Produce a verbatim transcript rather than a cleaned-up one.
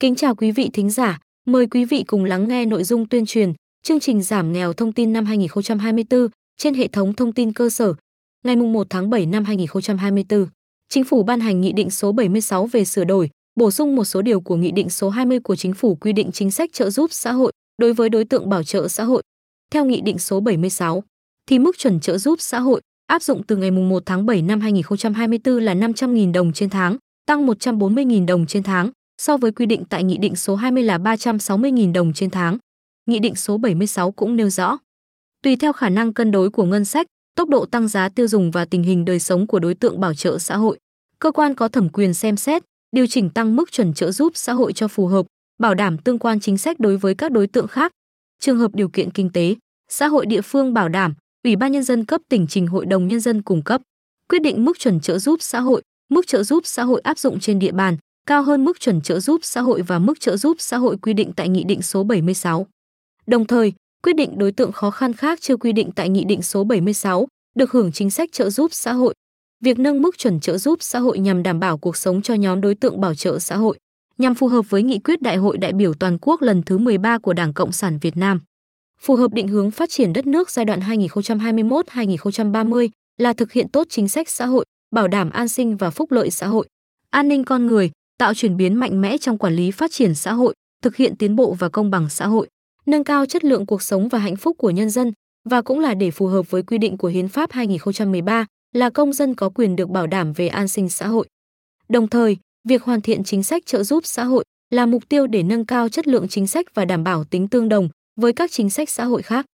Kính chào quý vị thính giả, mời quý vị cùng lắng nghe nội dung tuyên truyền chương trình giảm nghèo thông tin năm hai nghìn không trăm hai mươi tư trên hệ thống thông tin cơ sở. Ngày mùng một tháng bảy năm hai nghìn không trăm hai mươi tư, Chính phủ ban hành Nghị định số bảy mươi sáu về sửa đổi, bổ sung một số điều của Nghị định số hai mươi của Chính phủ quy định chính sách trợ giúp xã hội đối với đối tượng bảo trợ xã hội. Theo Nghị định số bảy mươi sáu, thì mức chuẩn trợ giúp xã hội áp dụng từ ngày mùng một tháng bảy năm hai nghìn không trăm hai mươi tư là năm trăm nghìn đồng trên tháng, tăng một trăm bốn mươi nghìn đồng trên tháng, so với quy định tại Nghị định số hai mươi là ba trăm sáu mươi nghìn đồng trên tháng. Nghị định số bảy mươi sáu cũng nêu rõ, tùy theo khả năng cân đối của ngân sách, tốc độ tăng giá tiêu dùng và tình hình đời sống của đối tượng bảo trợ xã hội, cơ quan có thẩm quyền xem xét, điều chỉnh tăng mức chuẩn trợ giúp xã hội cho phù hợp, bảo đảm tương quan chính sách đối với các đối tượng khác. Trường hợp điều kiện kinh tế, xã hội địa phương bảo đảm, Ủy ban Nhân dân cấp tỉnh trình Hội đồng Nhân dân cung cấp, quyết định mức chuẩn trợ giúp xã hội, mức trợ giúp xã hội áp dụng trên địa bàn, cao hơn mức chuẩn trợ giúp xã hội và mức trợ giúp xã hội quy định tại Nghị định số bảy mươi sáu. Đồng thời, quyết định đối tượng khó khăn khác chưa quy định tại Nghị định số bảy mươi sáu, được hưởng chính sách trợ giúp xã hội. Việc nâng mức chuẩn trợ giúp xã hội nhằm đảm bảo cuộc sống cho nhóm đối tượng bảo trợ xã hội, nhằm phù hợp với nghị quyết Đại hội đại biểu toàn quốc lần thứ mười ba của Đảng Cộng sản Việt Nam. Phù hợp định hướng phát triển đất nước giai đoạn hai nghìn không trăm hai mươi mốt đến hai nghìn không trăm ba mươi là thực hiện tốt chính sách xã hội, bảo đảm an sinh và phúc lợi xã hội, an ninh con người, tạo chuyển biến mạnh mẽ trong quản lý phát triển xã hội, thực hiện tiến bộ và công bằng xã hội, nâng cao chất lượng cuộc sống và hạnh phúc của nhân dân, và cũng là để phù hợp với quy định của Hiến pháp hai nghìn không trăm mười ba là công dân có quyền được bảo đảm về an sinh xã hội. Đồng thời, việc hoàn thiện chính sách trợ giúp xã hội là mục tiêu để nâng cao chất lượng chính sách và đảm bảo tính tương đồng với các chính sách xã hội khác.